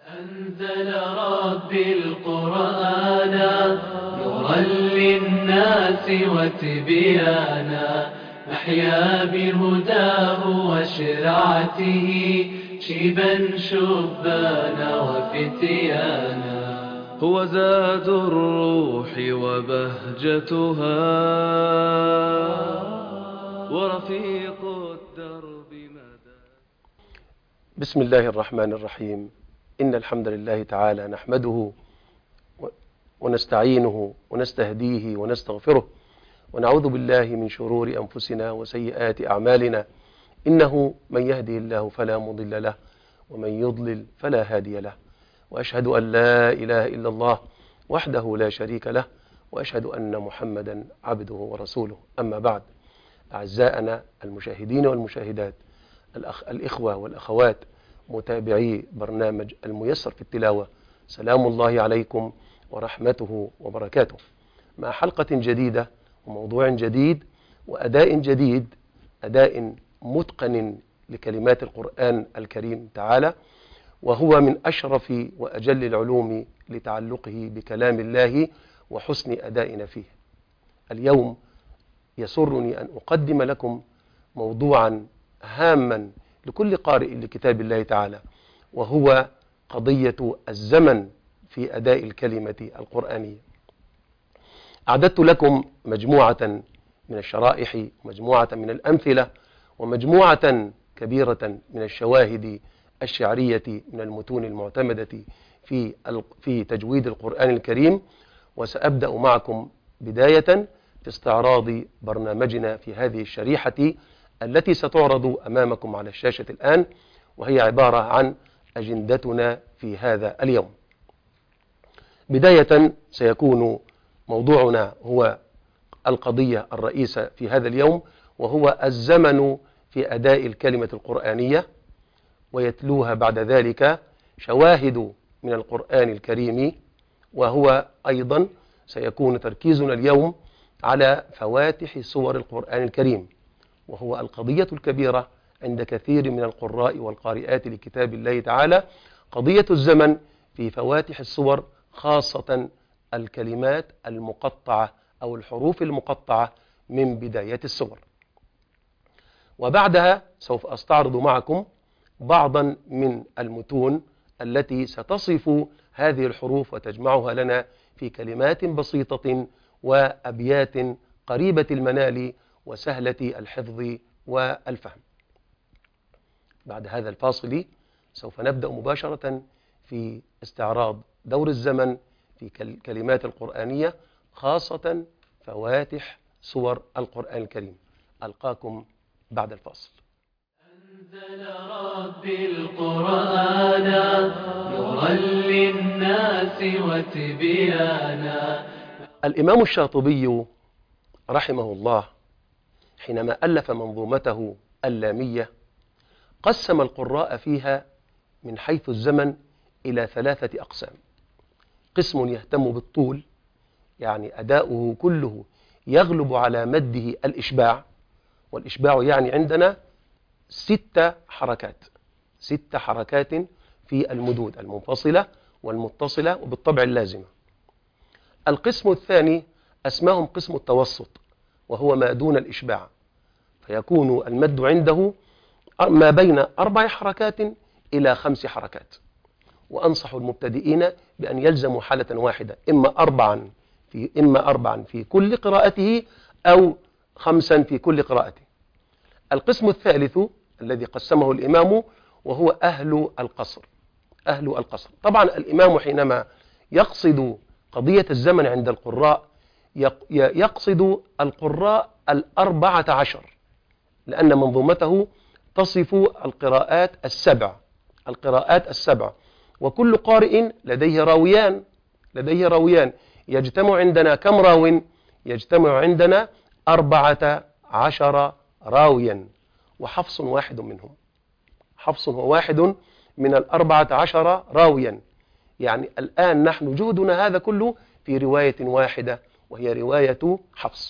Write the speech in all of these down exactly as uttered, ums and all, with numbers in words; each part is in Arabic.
أنزل ربي القرآن نورا للناس وتبيانا نحيا بهداه وشرعته شيبا شبانا وفتيانا. هو زاد الروح وبهجتها ورفيق الدرب مدى. بسم الله الرحمن الرحيم. إن الحمد لله تعالى نحمده ونستعينه ونستهديه ونستغفره ونعوذ بالله من شرور أنفسنا وسيئات أعمالنا. إنه من يهدي الله فلا مضل له ومن يضلل فلا هادي له، وأشهد أن لا إله إلا الله وحده لا شريك له، وأشهد أن محمدا عبده ورسوله. أما بعد، أعزائنا المشاهدين والمشاهدات، الأخ الإخوة والأخوات متابعي برنامج الميسر في التلاوة، سلام الله عليكم ورحمته وبركاته، مع حلقة جديدة وموضوع جديد وأداء جديد، أداء متقن لكلمات القرآن الكريم تعالى، وهو من أشرف وأجل العلوم لتعلقه بكلام الله وحسن أدائنا فيه. اليوم يسرني أن أقدم لكم موضوعا هاما لكل قارئ لكتاب الله تعالى، وهو قضية الزمن في أداء الكلمة القرآنية. أعددت لكم مجموعة من الشرائح، مجموعة من الأمثلة، ومجموعة كبيرة من الشواهد الشعرية من المتون المعتمدة في في تجويد القرآن الكريم. وسأبدأ معكم بداية في استعراض برنامجنا في هذه الشريحة التي ستعرض أمامكم على الشاشة الآن، وهي عبارة عن أجندتنا في هذا اليوم. بداية سيكون موضوعنا هو القضية الرئيسة في هذا اليوم، وهو الزمن في أداء الكلمة القرآنية، ويتلوها بعد ذلك شواهد من القرآن الكريم. وهو أيضا سيكون تركيزنا اليوم على فواتح سور القرآن الكريم، وهو القضية الكبيرة عند كثير من القراء والقارئات لكتاب الله تعالى، قضية الزمن في فواتح السور، خاصة الكلمات المقطعة أو الحروف المقطعة من بداية السور. وبعدها سوف أستعرض معكم بعضا من المتون التي ستصف هذه الحروف وتجمعها لنا في كلمات بسيطة وأبيات قريبة المنال وسهلة الحفظ والفهم. بعد هذا الفاصل سوف نبدأ مباشرة في استعراض دور الزمن في الكلمات القرآنية، خاصة فواتح سور القرآن الكريم. ألقاكم بعد الفاصل. أنزل ربي القرآن نورا للناس وتبيانا. الإمام الشاطبي رحمه الله حينما ألف منظومته اللامية قسم القراء فيها من حيث الزمن إلى ثلاثة أقسام. قسم يهتم بالطول، يعني أداؤه كله يغلب على مده الإشباع، والإشباع يعني عندنا ست حركات ست حركات في المدود المنفصلة والمتصلة وبالطبع اللازمة. القسم الثاني أسماهم قسم التوسط، وهو ما دون الإشباع، فيكون المد عنده ما بين أربع حركات إلى خمس حركات. وأنصح المبتدئين بأن يلزموا حالة واحدة، إما أربعا في إما أربعا في كل قراءته أو خمسا في كل قراءته. القسم الثالث الذي قسمه الإمام وهو أهل القصر. أهل القصر طبعا الإمام حينما يقصد قضية الزمن عند القراء يقصد القراء الأربعة عشر، لأن منظومته تصف القراءات السبع القراءات السبع وكل قارئ لديه راويان لديه راويان يجتمع عندنا كم راو؟ يجتمع عندنا أربعة عشر راويا، وحفص واحد منهم. حفص هو واحد من الأربعة عشر راويا. يعني الآن نحن جهدنا هذا كله في رواية واحدة، وهي رواية حفص.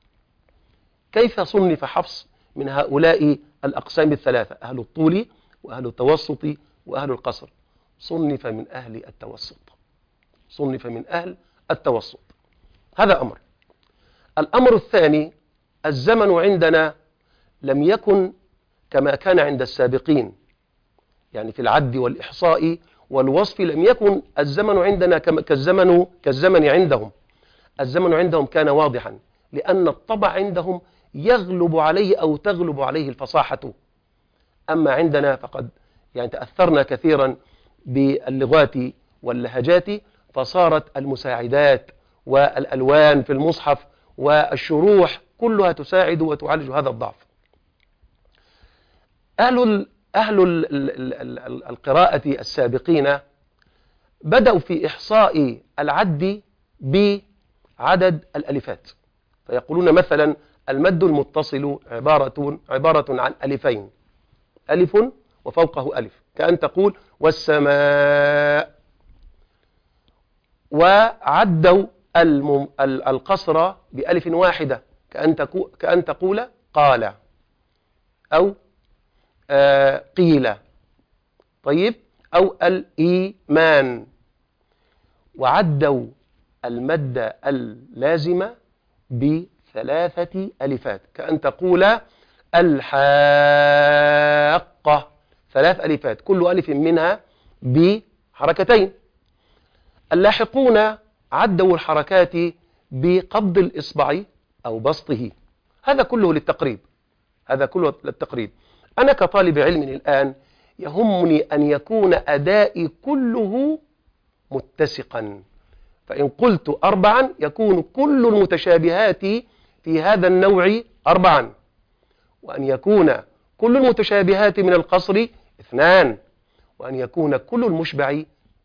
كيف صنف حفص من هؤلاء الأقسام الثلاثة، أهل الطول وأهل التوسط وأهل القصر؟ صنف من أهل التوسط، صنف من أهل التوسط. هذا أمر. الأمر الثاني، الزمن عندنا لم يكن كما كان عند السابقين، يعني في العد والإحصاء والوصف لم يكن الزمن عندنا كالزمن كالزمن عندهم. الزمن عندهم كان واضحا، لأن الطبع عندهم يغلب عليه أو تغلب عليه الفصاحة. أما عندنا فقد يعني تأثرنا كثيرا باللغات واللهجات، فصارت المساعدات والألوان في المصحف والشروح كلها تساعد وتعالج هذا الضعف. أهل أهل القراءة السابقين بدأوا في إحصاء العد بعدد الألفات، فيقولون مثلا المد المتصل عبارة عبارة عن ألفين، ألف وفوقه ألف، كأن تقول والسماء. وعدوا القصر بألف واحدة، كأن كأن تقول قال أو آه قيل، طيب، أو الإيمان. وعدوا المد اللازمة بثلاثة ألفات، كأن تقول الحاقة، ثلاث ألفات، كل ألف منها بحركتين. اللاحقون عدوا الحركات بقبض الإصبع أو بسطه. هذا كله للتقريب، هذا كله للتقريب. أنا كطالب علم الآن يهمني أن يكون أدائي كله متسقا، فإن قلت أربعا يكون كل المتشابهات في هذا النوع أربعا، وأن يكون كل المتشابهات من القصر اثنان، وأن يكون كل المشبع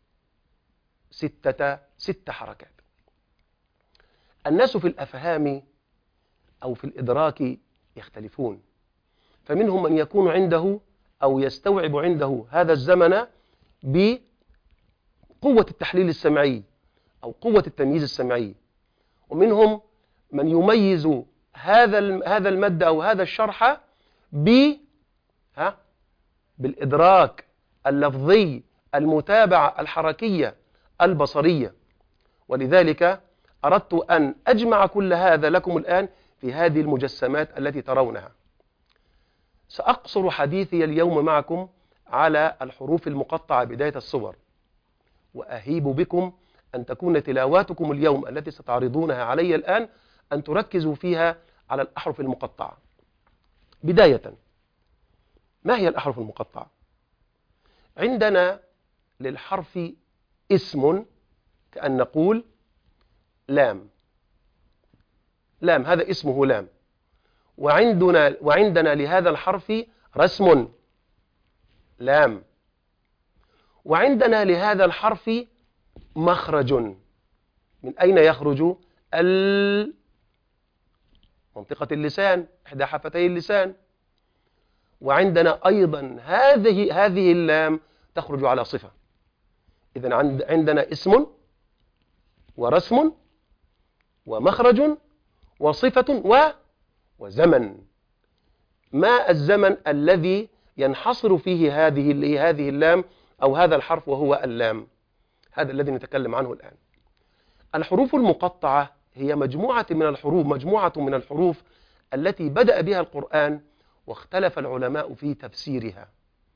ستة ست حركات. الناس في الأفهام أو في الإدراك يختلفون، فمنهم من يكون عنده أو يستوعب عنده هذا الزمن بقوة التحليل السمعي أو قوة التمييز السمعي، ومنهم من يميز هذا هذا المد أو هذا الشرح ب ها بالإدراك اللفظي، المتابعة الحركية البصرية. ولذلك أردت أن أجمع كل هذا لكم الآن في هذه المجسمات التي ترونها. سأقصر حديثي اليوم معكم على الحروف المقطعة بداية الصور، وأهيب بكم أن تكون تلاواتكم اليوم التي ستعرضونها علي الآن أن تركزوا فيها على الأحرف المقطعة. بداية، ما هي الأحرف المقطعة؟ عندنا للحرف اسم، كأن نقول لام، لام هذا اسمه لام. وعندنا وعندنا لهذا الحرف رسم، لام. وعندنا لهذا الحرف مخرج، من أين يخرج؟ ال منطقة اللسان، إحدى حفتي اللسان. وعندنا أيضا هذه هذه اللام تخرج على صفة. إذن عندنا اسم ورسم ومخرج وصفة و وزمن. ما الزمن الذي ينحصر فيه هذه هذه اللام أو هذا الحرف وهو اللام؟ هذا الذي نتكلم عنه الآن. الحروف المقطعة هي مجموعة من الحروف مجموعة من الحروف التي بدأ بها القرآن، واختلف العلماء في تفسيرها،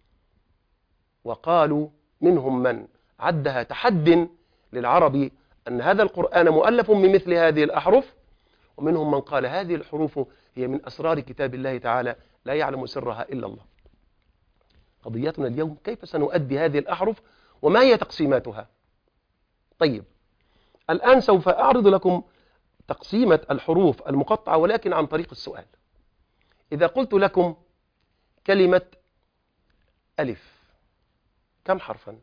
وقالوا منهم من عدها تحد للعرب أن هذا القرآن مؤلف من مثل هذه الأحرف، ومنهم من قال هذه الحروف هي من أسرار كتاب الله تعالى لا يعلم سرها إلا الله. قضيتنا اليوم كيف سنؤدي هذه الأحرف وما هي تقسيماتها. طيب، الآن سوف أعرض لكم تقسيمة الحروف المقطعة، ولكن عن طريق السؤال. إذا قلت لكم كلمة ألف، كم حرفا؟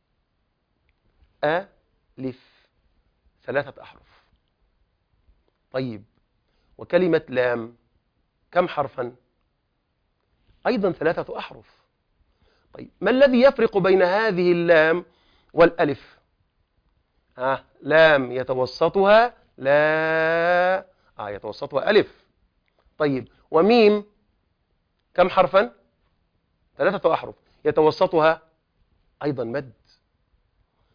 ألف، ثلاثة أحرف. طيب، وكلمة لام كم حرفا؟ أيضا ثلاثة أحرف. طيب، ما الذي يفرق بين هذه اللام والألف؟ ها، لام يتوسطها لا آه يتوسطها ألف. طيب، وميم كم حرفا؟ ثلاثة أحرف، يتوسطها أيضا مد.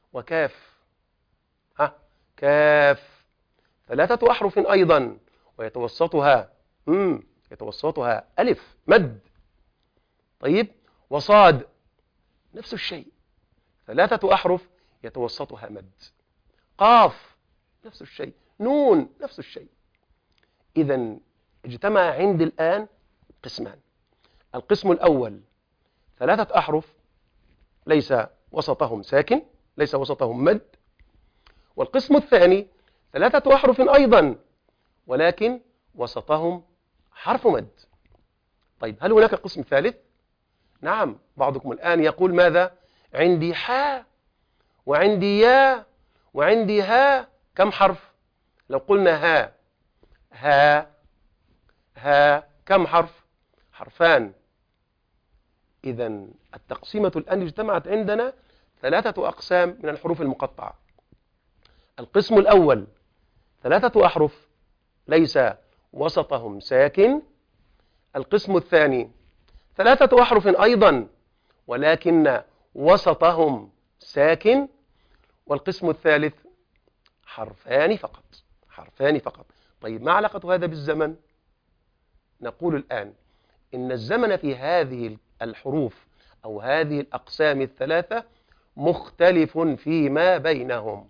وكاف. ها كاف ثلاثة أحرف أيضا، ويتوسطها مم. يتوسطها ألف مد. طيب وصاد نفس الشيء، ثلاثة أحرف يتوسطها مد. قاف نفس الشيء، نون نفس الشيء. إذا اجتمع عندي الآن قسمان. القسم الأول ثلاثة أحرف ليس وسطهم ساكن، ليس وسطهم مد. والقسم الثاني ثلاثة أحرف أيضا ولكن وسطهم حرف مد. طيب هل هناك قسم ثالث؟ نعم. بعضكم الآن يقول ماذا؟ عندي حاء وعندي يا وعندي ها. كم حرف؟ لو قلنا ها ها ها كم حرف؟ حرفان. إذا التقسيمة الآن اجتمعت عندنا ثلاثة أقسام من الحروف المقطعة. القسم الأول ثلاثة أحرف ليس وسطهم ساكن. القسم الثاني ثلاثة أحرف أيضا ولكن وسطهم ساكن. والقسم الثالث حرفان فقط، حرفان فقط. طيب ما علاقة هذا بالزمن؟ نقول الآن إن الزمن في هذه الحروف أو هذه الأقسام الثلاثة مختلف فيما بينهم.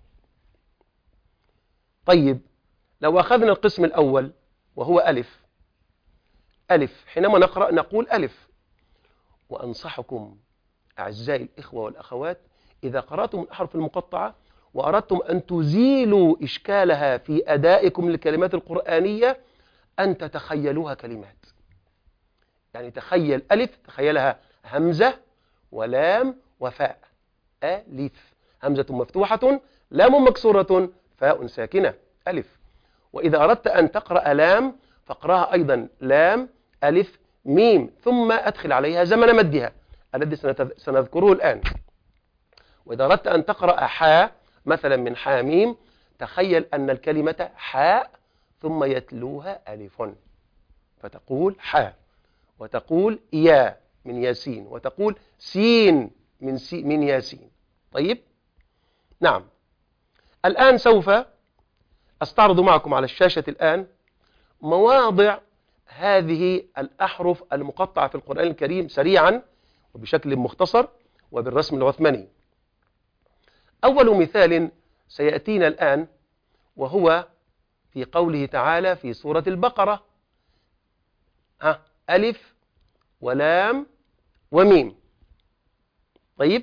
طيب لو أخذنا القسم الأول وهو ألف، ألف حينما نقرأ نقول ألف. وأنصحكم أعزائي الإخوة والأخوات إذا قرأتم الأحرف المقطعة وأردتم أن تزيلوا إشكالها في أدائكم للكلمات القرآنية أن تتخيلوها كلمات. يعني تخيل ألف، تخيلها همزة ولام وفاء. ألف همزة مفتوحة لام مكسورة فاء ساكنة ألف. وإذا أردت أن تقرأ لام فاقرأها أيضا لام ألف ميم ثم أدخل عليها زمن مدها الذي سنذكره الآن. وإذا أردت أن تقرأ حاء مثلا من حاميم تخيل أن الكلمة حاء ثم يتلوها ألف فتقول حاء، وتقول يا من ياسين، وتقول سين من, سي من ياسين. طيب نعم. الآن سوف أستعرض معكم على الشاشة الآن مواضع هذه الأحرف المقطعة في القرآن الكريم سريعا وبشكل مختصر وبالرسم العثماني. أول مثال سيأتينا الآن وهو في قوله تعالى في سورة البقرة ها ألف ولام وميم. طيب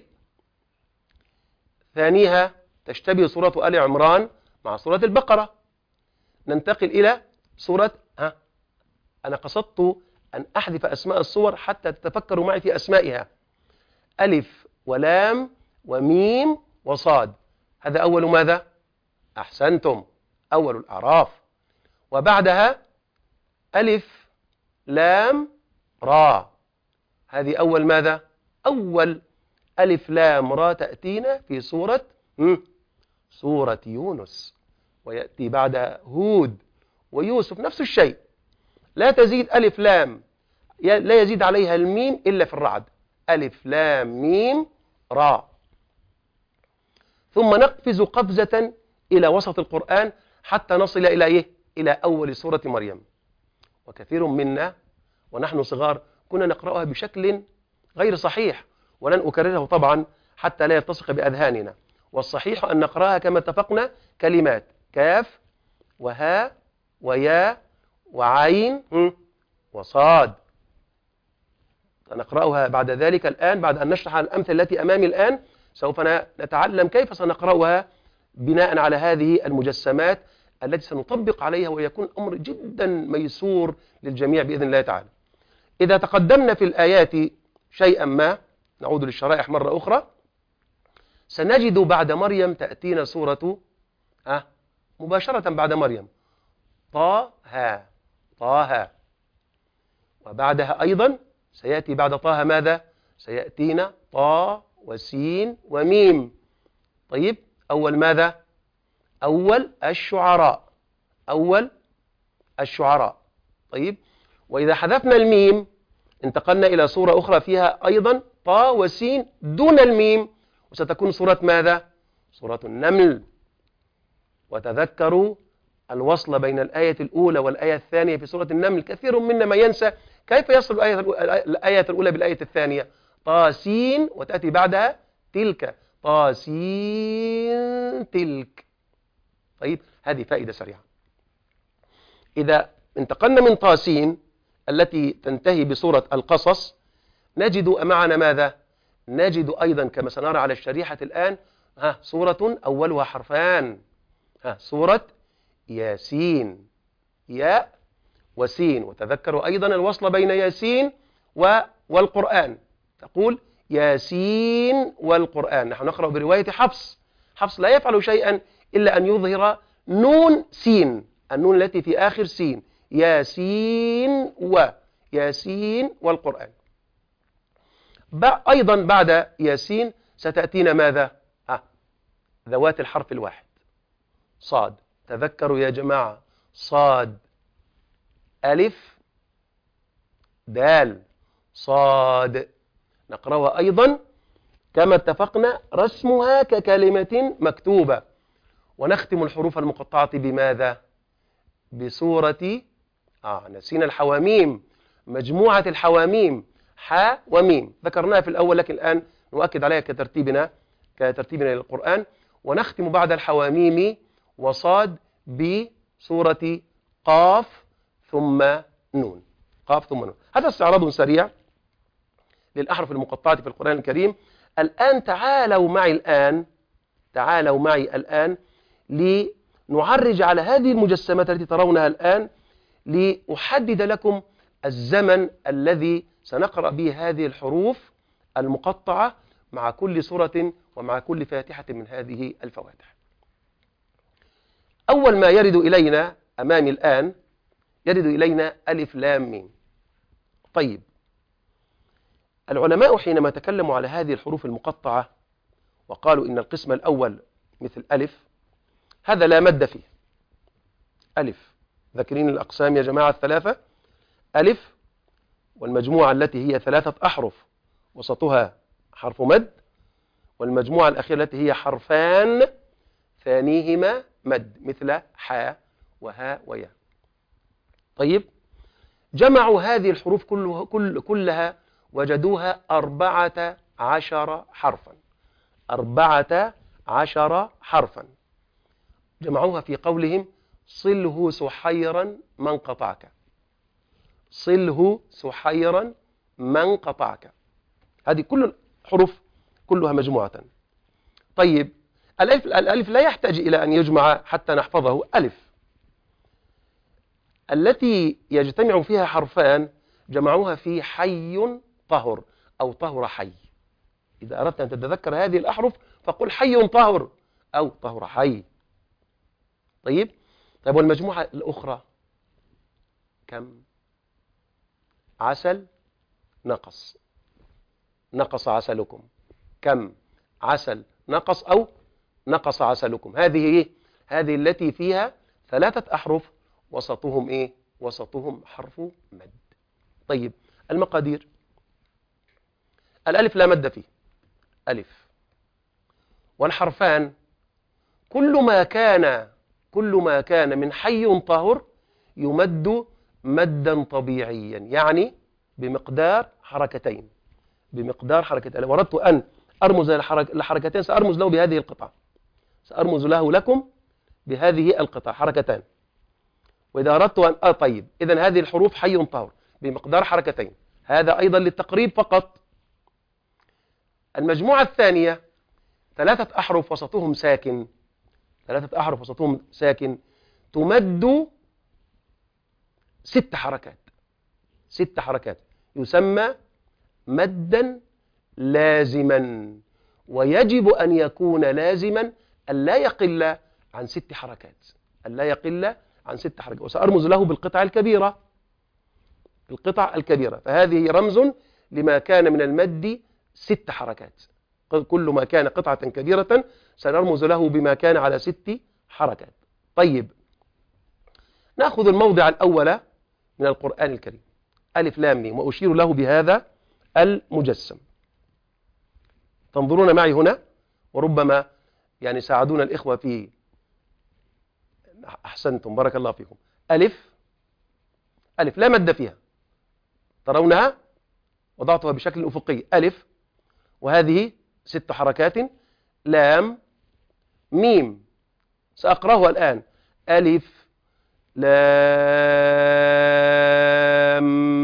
ثانيها تشتبه سورة آل عمران مع سورة البقرة. ننتقل إلى سورة ها أنا قصدت أن أحذف أسماء الصور حتى تتفكروا معي في أسمائها. ألف ولام وميم وصاد، هذا أول ماذا؟ أحسنتم، أول الأعراف. وبعدها ألف لام را، هذه أول ماذا؟ أول ألف لام را تأتينا في سورة سورة يونس، ويأتي بعدها هود ويوسف نفس الشيء. لا تزيد ألف لام، لا يزيد عليها الميم إلا في الرعد، ألف لام ميم را. ثم نقفز قفزة إلى وسط القرآن حتى نصل إلى إيه؟ إلى أول سورة مريم. وكثير منا ونحن صغار كنا نقرأها بشكل غير صحيح، ولن أكرره طبعا حتى لا يلتصق بأذهاننا. والصحيح أن نقرأها كما اتفقنا كلمات كاف وها ويا وعين وصاد. نقرأها بعد ذلك الآن بعد أن نشرح الأمثلة التي أمامي الآن سوف نتعلم كيف سنقرأها بناء على هذه المجسمات التي سنطبق عليها ويكون أمر جدا ميسور للجميع بإذن الله تعالى. إذا تقدمنا في الآيات شيئا ما نعود للشرائح مرة أخرى سنجد بعد مريم تأتينا سورة أه مباشرة بعد مريم طه طه. وبعدها أيضا سيأتي بعد طه ماذا؟ سيأتينا طا وسين وميم. طيب أول ماذا؟ أول الشعراء، أول الشعراء. طيب وإذا حذفنا الميم انتقلنا إلى سورة أخرى فيها أيضا طا وسين دون الميم، وستكون سورة ماذا؟ سورة النمل. وتذكروا الوصل بين الآية الأولى والآية الثانية في سورة النمل. كثير منا ما ينسى كيف يصل الآية الآية الأولى بالآية الثانية. طاسين وتأتي بعدها تلك، طاسين تلك. طيب، هذه فائدة سريعة. إذا انتقلنا من طاسين التي تنتهي بسورة القصص، نجد معنا ماذا؟ نجد أيضا كما سنرى على الشريحة الآن ها سورة أولها حرفان، ها سورة ياسين، ياء وسين. وتذكروا أيضا الوصل بين ياسين والقرآن، تقول ياسين والقرآن. نحن نقرأ برواية حفص. حفص لا يفعل شيئا إلا أن يظهر نون سين، النون التي في آخر سين، ياسين وياسين والقرآن. أيضا بعد ياسين ستأتينا ماذا؟ ها ذوات الحرف الواحد، صاد. تذكروا يا جماعة، صاد، ألف، دال، صاد. نقرأها أيضا كما اتفقنا رسمها ككلمة مكتوبة. ونختم الحروف المقطعة بماذا؟ بسورة آه نسينا الحواميم، مجموعة الحواميم، حاء وميم. ذكرناها في الأول لكن الآن نؤكد عليها كترتيبنا كترتيبنا للقرآن. ونختم بعد الحواميم وصاد بسورة قاف ثم نون، قاف ثم نون. هذا استعراض سريع للأحرف المقطعة في القرآن الكريم. الآن تعالوا معي الآن تعالوا معي الآن لنعرج على هذه المجسمات التي ترونها الآن، لأحدد لكم الزمن الذي سنقرأ به هذه الحروف المقطعة مع كل سورة ومع كل فاتحة من هذه الفواتح. أول ما يرد إلينا أمامي الآن يرد إلينا ألف لام ميم. طيب، العلماء حينما تكلموا على هذه الحروف المقطعة وقالوا إن القسم الأول مثل ألف، هذا لا مد فيه. ألف، ذاكرين الأقسام يا جماعة الثلاثة؟ ألف والمجموعة التي هي ثلاثة أحرف وسطها حرف مد، والمجموعة الأخيرة التي هي حرفان ثانيهما مد مثل حاء وهاء وياء. طيب، جمعوا هذه الحروف كله كل كلها وجدوها أربعة عشر حرفا، أربعة عشر حرفا. جمعوها في قولهم صله سحيرا من قطعك، صله سحيرا من قطعك. هذه كل الحروف كلها مجموعة. طيب، الألف, الألف لا يحتاج إلى أن يجمع حتى نحفظه. ألف التي يجتمع فيها حرفان جمعوها في حي طهر أو طهر حي. إذا أردت أن تتذكر هذه الأحرف فقل حي طهر أو طهر حي. طيب، طيب والمجموعة الأخرى كم؟ عسل نقص، نقص عسلكم. كم؟ عسل نقص أو نقص عسلكم. هذه إيه؟ هذه التي فيها ثلاثة أحرف وسطهم إيه؟ وسطهم حرف مد. طيب، المقادير. الألف لا مد فيه، ألف. والحرفان كل ما كان كل ما كان من حي طهر يمد مدا طبيعيا، يعني بمقدار حركتين، بمقدار حركتين. لو أردت أن أرمز الحركتين سأرمز له بهذه القطعة، سأرمز له لكم بهذه القطعة حركتان. وإذا أردت أن آه طيب، إذن هذه الحروف حي طهر بمقدار حركتين، هذا أيضا للتقريب فقط. المجموعة الثانية ثلاثة أحرف وسطهم ساكن، ثلاثة أحرف وسطهم ساكن تمد ست حركات، ست حركات يسمى مدا لازما، ويجب أن يكون لازما ألا يقل عن ست حركات، ألا يقل عن ست حركات. وسأرمز له بالقطع الكبيرة، القطع الكبيرة. فهذه رمز لما كان من المد ست حركات. كل ما كان قطعة كبيرة سنرمز له بما كان على ست حركات. طيب، نأخذ الموضع الأول من القرآن الكريم، ألف لام ميم، وأشير له بهذا المجسم. تنظرون معي هنا، وربما يعني ساعدونا الإخوة في، أحسنتم بارك الله فيكم. ألف، ألف لا مد فيها، ترونها وضعتها بشكل أفقي، ألف وهذه ست حركات، لام ميم، سأقرأها الآن، ألف لام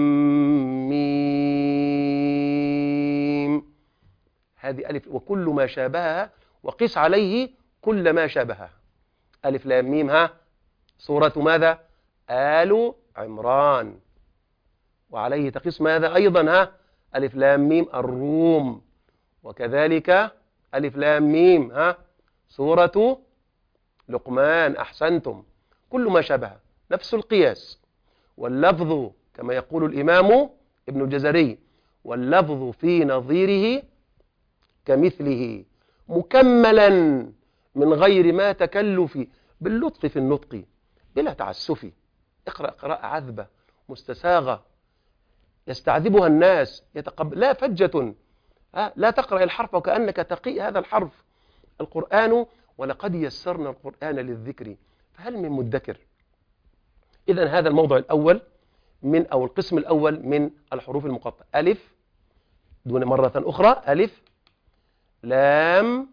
ميم، هذه ألف وكل ما شابهها، وقس عليه كل ما شابهها. ألف لام ميم، ها سورة ماذا؟ آل عمران. وعليه تقيس ماذا أيضا؟ ها ألف لام ميم الروم. وكذلك ألف لام ميم، ها سورة لقمان. أحسنتم، كل ما شابه نفس القياس. واللفظ كما يقول الإمام ابن الجزري، واللفظ في نظيره كمثله مكملا من غير ما تكلف، باللطف في النطق بلا تعسف. اقرأ قراءة عذبة مستساغة يستعذبها الناس، يتقبل لا فجة، لا تقرأ الحرف وكأنك تقي هذا الحرف. القرآن ولقد يسرنا القرآن للذكر فهل من مدكر. إذن هذا الموضوع الأول من أو القسم الأول من الحروف المقطعة. ألف دون مرة أخرى، ألف لام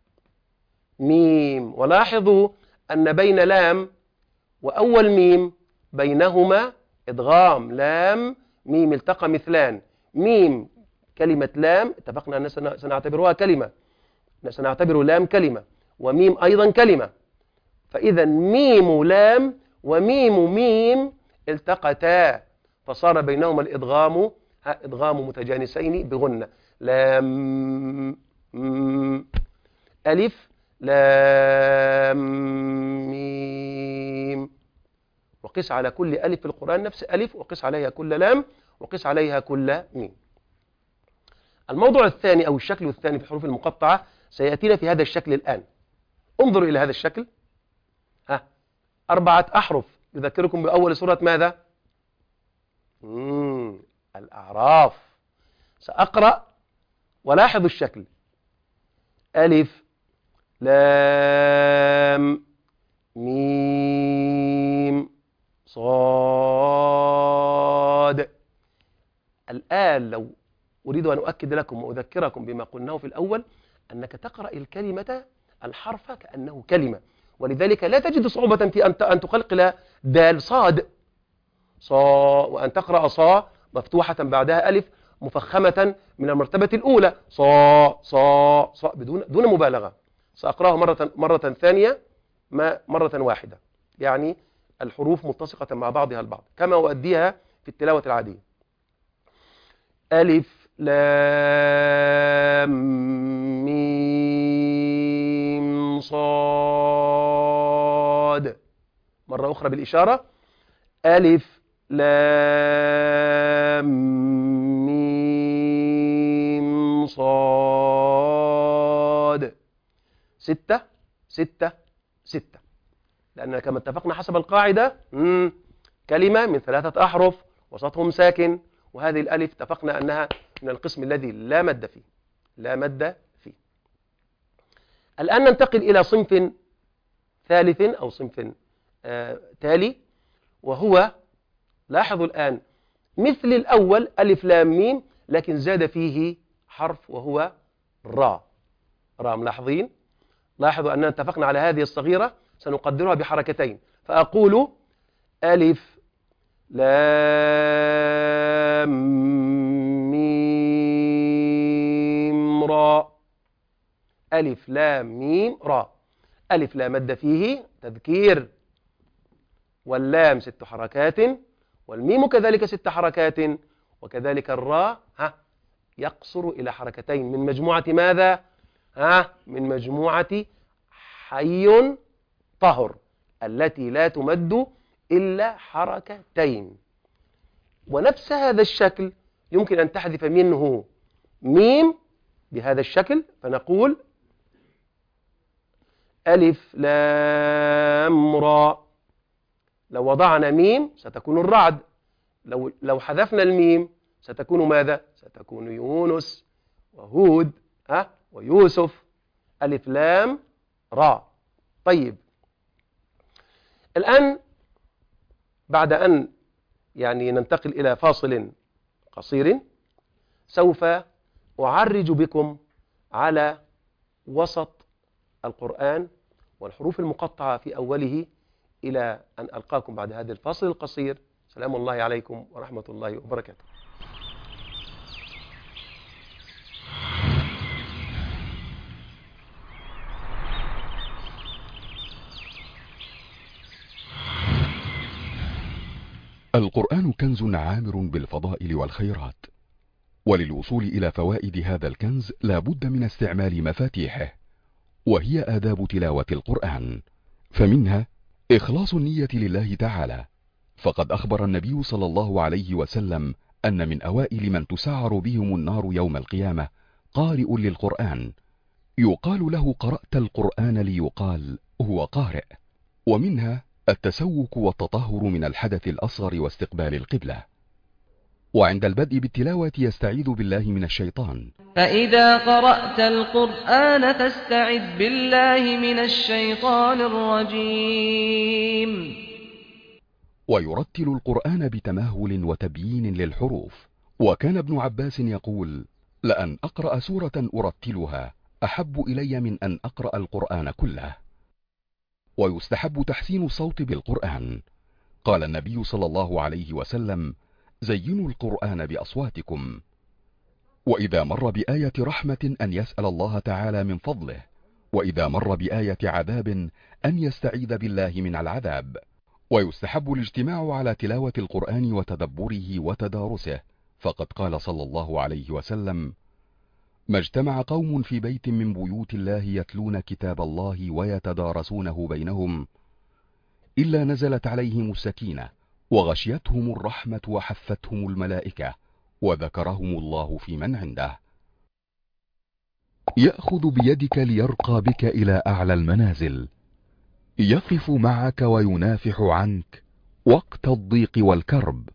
ميم. ولاحظوا أن بين لام وأول ميم بينهما إدغام، لام ميم التقى مثلان. ميم كلمة لام اتفقنا أن سنعتبرها كلمة، سنعتبر لام كلمة، وميم أيضا كلمة. فإذا ميم لام وميم ميم التقتا فصار بينهما الإدغام، إدغام متجانسين بغنة. لام مم. ألف لام ميم. وقس على كل ألف في القرآن نفس ألف، وقس عليها كل لام، وقس عليها كل ميم. الموضوع الثاني أو الشكل الثاني في الحروف المقطعة سيأتينا في هذا الشكل الآن. انظروا إلى هذا الشكل، ها أربعة أحرف يذكركم بأول سورة ماذا؟ مم. الأعراف. سأقرأ ولاحظوا الشكل، ألف لام ميم صاد. الآن لو أريد أن أؤكد لكم وأذكركم بما قلناه في الأول، أنك تقرأ الكلمة الحرف كأنه كلمة، ولذلك لا تجد صعوبة في أن تقلقل دال صاد صا، وأن تقرأ صا مفتوحة بعدها ألف مفخمة من المرتبة الأولى، صا صا صا بدون دون مبالغة. سأقرأه مرة مرة ثانية ما مرة واحدة، يعني الحروف ملتصقة مع بعضها البعض كما أؤديها في التلاوة العادية. ألف لام ميم صاد. مرة أخرى بالإشارة، ألف لام ميم صاد. ستة ستة ستة، لأننا كما اتفقنا حسب القاعدة كلمة من ثلاثة أحرف وسطهم ساكن، وهذه الألف اتفقنا أنها من القسم الذي لا مد فيه، لا مد فيه. الآن ننتقل إلى صنف ثالث أو صنف آه تالي، وهو لاحظوا الآن مثل الأول ألف لام ميم، لكن زاد فيه حرف وهو را. را ملاحظين؟ لاحظوا أننا اتفقنا على هذه الصغيرة سنقدرها بحركتين، فأقول ألف لام ميم را. ألف لام ميم را. ألف لا مد فيه تذكير، واللام ست حركات، والميم كذلك ست حركات، وكذلك الراء ها يقصر إلى حركتين من مجموعة ماذا؟ ها من مجموعة حي طهر التي لا تمد إلا حركتين. ونفس هذا الشكل يمكن أن تحذف منه ميم بهذا الشكل، فنقول ألف لام را. لو وضعنا ميم ستكون الرعد، لو لو حذفنا الميم ستكون ماذا؟ ستكون يونس وهود ها ويوسف. ألف لام را. طيب، الآن بعد أن يعني ننتقل إلى فاصل قصير سوف أعرج بكم على وسط القرآن والحروف المقطعة في أوله، إلى أن ألقاكم بعد هذا الفاصل القصير. سلام الله عليكم ورحمة الله وبركاته. القرآن كنز عامر بالفضائل والخيرات، وللوصول إلى فوائد هذا الكنز لا بد من استعمال مفاتيحه، وهي آداب تلاوة القرآن. فمنها إخلاص النية لله تعالى، فقد أخبر النبي صلى الله عليه وسلم أن من أوائل من تسعر بهم النار يوم القيامة قارئ للقرآن، يقال له قرأت القرآن ليقال هو قارئ. ومنها التسوك والتطهر من الحدث الأصغر واستقبال القبلة. وعند البدء بالتلاوة يستعيذ بالله من الشيطان. فإذا قرأت القرآن فاستعذ بالله من الشيطان الرجيم. ويرتل القرآن بتمهل وتبيين للحروف. وكان ابن عباس يقول: لأن أقرأ سورة أرتلها أحب إلي من أن أقرأ القرآن كله. ويستحب تحسين الصوت بالقرآن. قال النبي صلى الله عليه وسلم: زينوا القرآن بأصواتكم. وإذا مر بآية رحمة أن يسأل الله تعالى من فضله، وإذا مر بآية عذاب أن يستعيذ بالله من العذاب. ويستحب الاجتماع على تلاوة القرآن وتدبره وتدارسه، فقد قال صلى الله عليه وسلم: ما اجتمع قوم في بيت من بيوت الله يتلون كتاب الله ويتدارسونه بينهم إلا نزلت عليهم السكينة وغشيتهم الرحمة وحفتهم الملائكة وذكرهم الله في من عنده. يأخذ بيدك ليرقى بك إلى أعلى المنازل، يقف معك وينافح عنك وقت الضيق والكرب،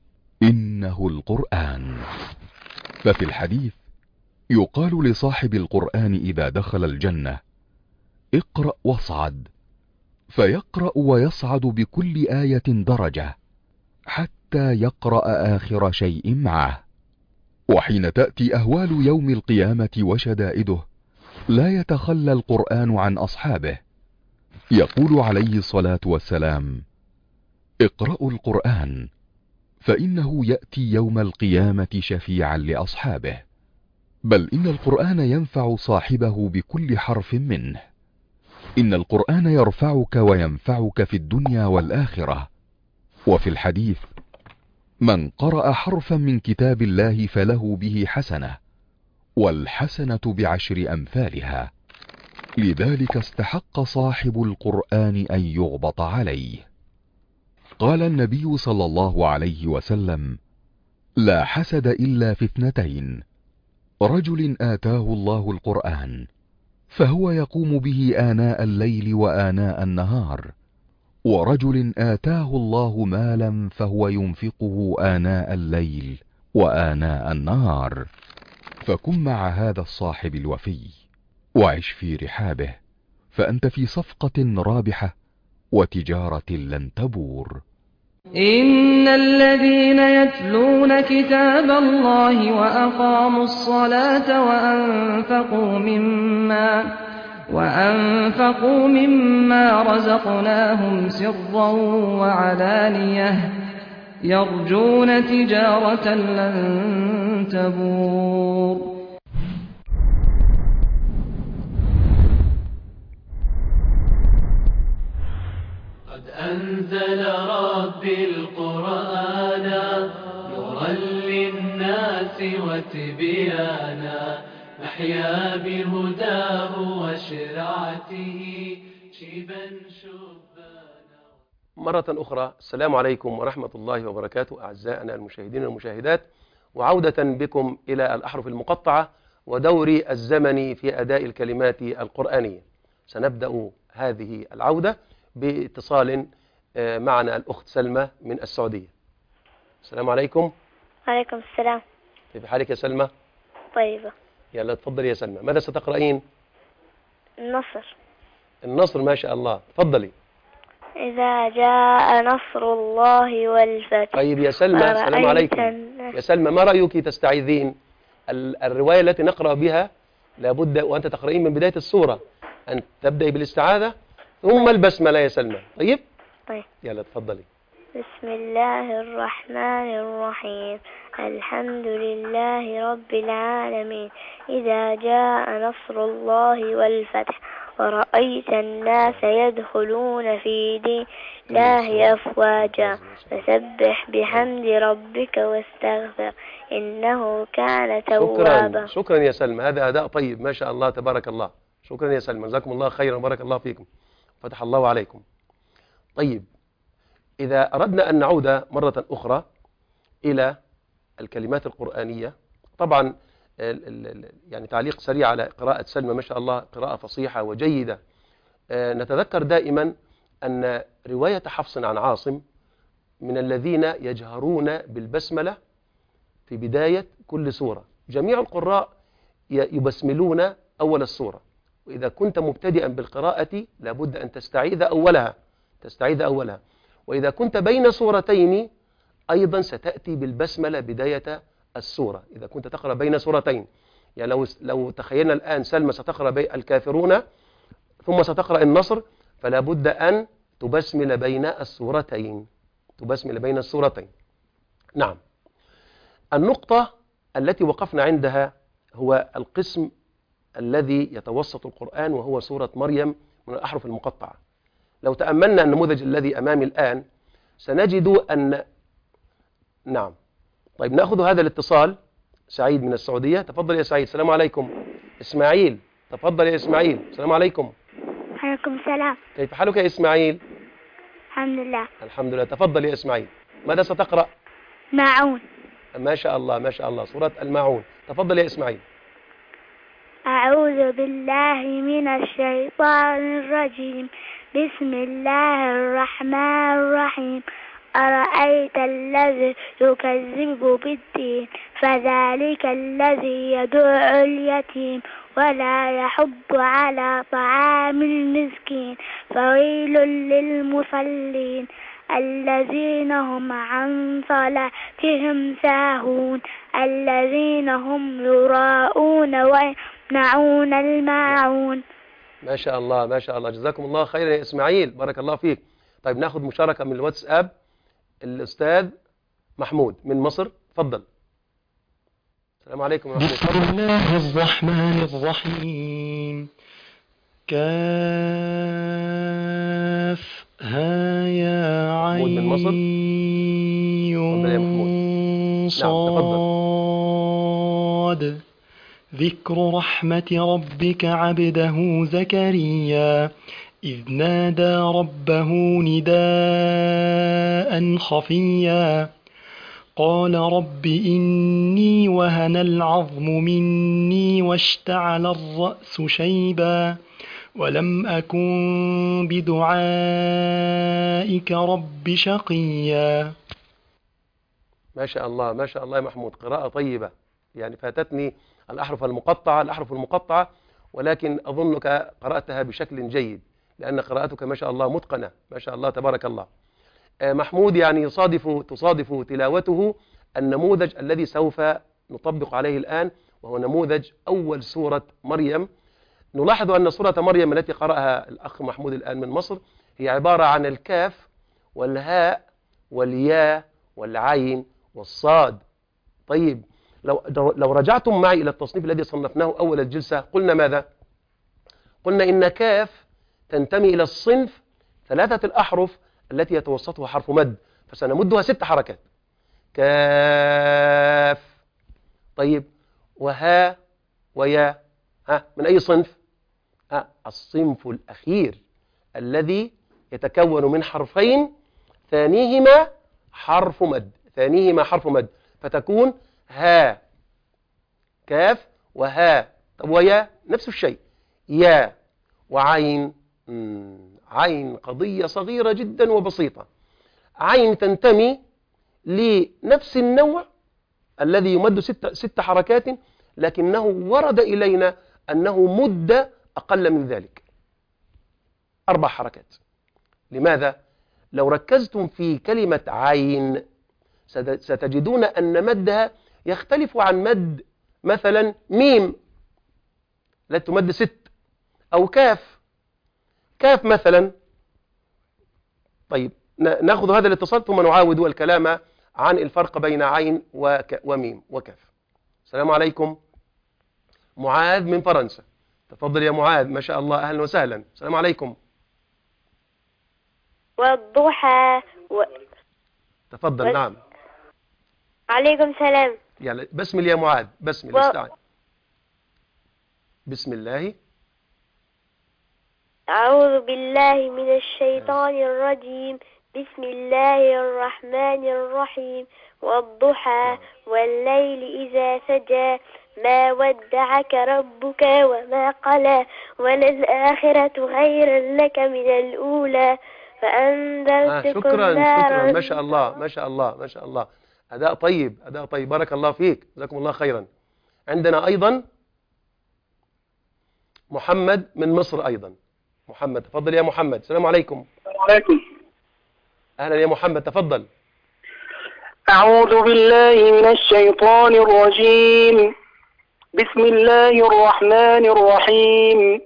إنه القرآن. ففي الحديث يقال لصاحب القرآن إذا دخل الجنة: اقرأ واصعد، فيقرأ ويصعد بكل آية درجة حتى يقرأ آخر شيء معه. وحين تأتي أهوال يوم القيامة وشدائده لا يتخلى القرآن عن أصحابه، يقول عليه الصلاة والسلام: اقرأوا القرآن فإنه يأتي يوم القيامة شفيعا لأصحابه. بل إن القرآن ينفع صاحبه بكل حرف منه. إن القرآن يرفعك وينفعك في الدنيا والآخرة. وفي الحديث: من قرأ حرفا من كتاب الله فله به حسنة، والحسنة بعشر أمثالها. لذلك استحق صاحب القرآن أن يغبط عليه. قال النبي صلى الله عليه وسلم: لا حسد إلا في اثنتين: رجل آتاه الله القرآن فهو يقوم به آناء الليل وآناء النهار، ورجل آتاه الله مالا فهو ينفقه آناء الليل وآناء النهار. فكن مع هذا الصاحب الوفي وعش في رحابه، فأنت في صفقة رابحة وتجارة لن تبور. إن الذين يتلون كتاب الله وأقاموا الصلاة وأنفقوا مما وأنفقوا مما رزقناهم سرا وعلانية يرجون تجارة لن تبور. قد أنزل ربي القرآن نورا للناس وتبيانا، نحيا بهداه وشرعته شيبا شبانا. مرة أخرى السلام عليكم ورحمة الله وبركاته أعزائنا المشاهدين والمشاهدات، وعودة بكم إلى الأحرف المقطعة ودور الزمن في أداء الكلمات القرآنية. سنبدأ هذه العودة باتصال معنا الأخت سلمى من السعودية. السلام عليكم. وعليكم السلام. كيف حالك يا سلمى؟ طيبة. يلا تفضل يا سلمى، ماذا ستقرأين؟ النصر. النصر، ما شاء الله، تفضلي. إذا جاء نصر الله والفتح. طيب يا سلمى، السلام عليكم. يا سلمى، ما رأيك تستعيذين؟ الرواية التي نقرأ بها لابد وأنت تقرأين من بداية السورة أن تبدأي بالاستعاذة ثم البسملة يا سلمى. طيب طيب يلا تفضلي. بسم الله الرحمن الرحيم. الحمد لله رب العالمين. إذا جاء نصر الله والفتح ورأيت الناس يدخلون في دين الله أفواجا فسبح بحمد ربك واستغفر إنه كان توابا. شكرا شكرا يا سلمى، هذا أداء طيب ما شاء الله تبارك الله. شكرا يا سلمى، جزاكم الله خيرا وبارك الله فيكم، فتح الله عليكم. طيب إذا أردنا أن نعود مرة أخرى إلى الكلمات القرآنية، طبعا يعني تعليق سريع على قراءة سلمى، ما شاء الله قراءة فصيحة وجيدة. نتذكر دائما أن رواية حفص عن عاصم من الذين يجهرون بالبسملة في بداية كل سورة. جميع القراء يبسملون أول السورة، وإذا كنت مبتدئا بالقراءة لابد أن تستعيذ أولها تستعيذ أولها وإذا كنت بين سورتين أيضا ستأتي بالبسملة بداية السورة. إذا كنت تقرأ بين سورتين، يعني لو لو تخيلنا الآن سلمى ستقرأ بين الكافرون ثم ستقرأ النصر، فلا بد أن تبسمل بين السورتين تبسمل بين السورتين. نعم. النقطة التي وقفنا عندها هو القسم الذي يتوسط القرآن وهو سورة مريم من الأحرف المقطعة. لو تأملنا النموذج الذي أمامي الآن سنجد أن نعم. طيب نأخذ هذا الاتصال. سعيد من السعودية، تفضل يا سعيد. السلام عليكم. إسماعيل، تفضل يا إسماعيل. السلام عليكم. عليكم السلام. كيف حالك يا إسماعيل؟ الحمد لله. الحمد لله. تفضل يا إسماعيل. ماذا ستقرأ؟ ماعون. ما شاء الله ما شاء الله، سورة الماعون. تفضل يا إسماعيل. أعوذ بالله من الشيطان الرجيم. بسم الله الرحمن الرحيم. أرأيت الذي يكذب بالدين فذلك الذي يدعو اليتيم ولا يحض على طعام المسكين فويل للمصلين الذين هم عن صلاتهم ساهون الذين هم يراءون ويمنعون الماعون. ما شاء الله ما شاء الله، جزاكم الله خيرا يا إسماعيل، بارك الله فيك. طيب ناخذ مشاركة من الواتساب. الأستاذ محمود من مصر، تفضل. السلام عليكم يا محمود. بسم الله الرحمن الرحيم. كاف ها يا عين صاد. ذكر رحمة ربك عبده زكريا إذ نادى ربه نداء خفيا قال رب إني وهن العظم مني واشتعل الرأس شيبا ولم أكن بدعائك رب شقيا. ما شاء الله ما شاء الله يا محمود، قراءة طيبة. يعني فاتتني الأحرف المقطعة الأحرف المقطعة ولكن أظنك قرأتها بشكل جيد، لأن قراءتك ما شاء الله متقنة ما شاء الله تبارك الله. محمود يعني يصادف تصادف تلاوته النموذج الذي سوف نطبق عليه الآن، وهو نموذج أول سورة مريم. نلاحظ أن سورة مريم التي قرأها الأخ محمود الآن من مصر هي عبارة عن الكاف والهاء والياء والعين والصاد. طيب لو لو رجعتم معي إلى التصنيف الذي صنفناه أول الجلسة قلنا ماذا؟ قلنا إن كاف تنتمي إلى الصنف ثلاثة الأحرف التي يتوسطها حرف مد، فسنمدها ست حركات. كاف. طيب وها ويا، ها من أي صنف؟ ها الصنف الأخير الذي يتكون من حرفين ثانيهما حرف مد ثانيهما حرف مد فتكون ها. كاف وها. طب ويا نفس الشيء، يا وعين. مم. عين قضية صغيرة جدا وبسيطة. عين تنتمي لنفس النوع الذي يمد ست, ست حركات، لكنه ورد إلينا أنه مد أقل من ذلك. أربع حركات. لماذا؟ لو ركزتم في كلمة عين ستجدون أن مدها يختلف عن مد مثلا ميم لا تمد ست، أو كاف كاف مثلا. طيب نأخذ هذا الاتصال ثم نعاود الكلام عن الفرق بين عين وك وميم وكاف. السلام عليكم. معاذ من فرنسا، تفضل يا معاذ. ما شاء الله، أهلا وسهلا. السلام عليكم. والضحى و... تفضل. و... نعم. عليكم السلام. يعني بسم الله يا معاذ، بسم الله. و... استعن. بسم الله. أعوذ بالله من الشيطان الرجيم. بسم الله الرحمن الرحيم. والضحى والليل إذا سجى ما ودعك ربك وما قلى وللآخرة خير لك من الأولى فأنذرتكم آه شكرا نارا. شكرا. ما شاء الله ما شاء الله ما شاء الله. أداء طيب أداء طيب، بارك الله فيك، جزاكم الله خيرا. عندنا أيضا محمد من مصر أيضا. محمد تفضل يا محمد. السلام عليكم. السلام عليكم. أهلا يا محمد، تفضل. أعوذ بالله من الشيطان الرجيم. بسم الله الرحمن الرحيم.